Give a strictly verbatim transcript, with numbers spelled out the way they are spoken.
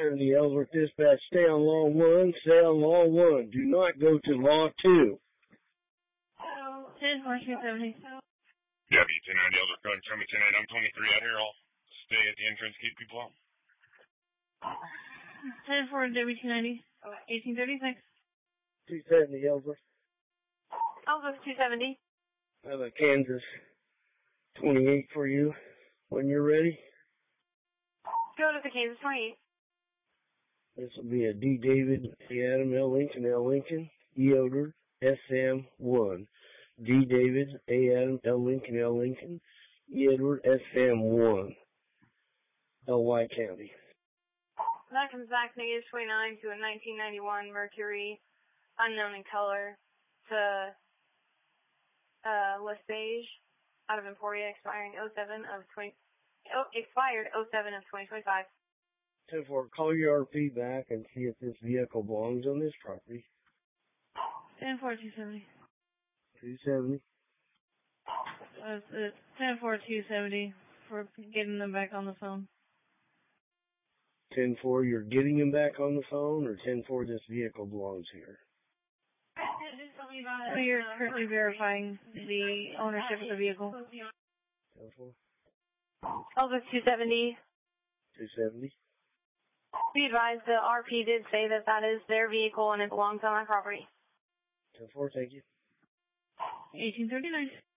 And the Ellsworth Dispatch, stay on law one, stay on law one. Do not go to law two. ten four two seventy. W ten ninety Ellsworth, going from ten eight, I'm twenty-three out here. I'll stay at the entrance, keep people out. ten four W two ninety, eighteen thirty-six. two seventy Ellsworth. Ellsworth two seventy. I have a Kansas twenty-eight for you when you're ready. Go to the Kansas twenty-eight. This will be a D. David, A. Adam, L. Lincoln, L. Lincoln, Yoder, S M one. D. David, A. Adam, L. Lincoln, L. Lincoln, Edward, S M one. L Y County. That comes back negative twenty-nine to a nineteen ninety-one Mercury, unknown in color, to uh, Les Beige, out of Emporia, expiring oh seven of twenty, oh, expired oh seven of twenty twenty-five. ten four, call your R P back and see if this vehicle belongs on this property. ten four two seventy. two seventy. Uh, it's ten four two seventy for getting them back on the phone. ten four, you're getting him back on the phone, or ten four, this vehicle belongs here? So you're currently verifying the ownership of the vehicle. ten four. Elvis two seventy. two seventy. Be advised, the R P did say that that is their vehicle and it belongs on my property. ten four, thank you. eighteen thirty-nine.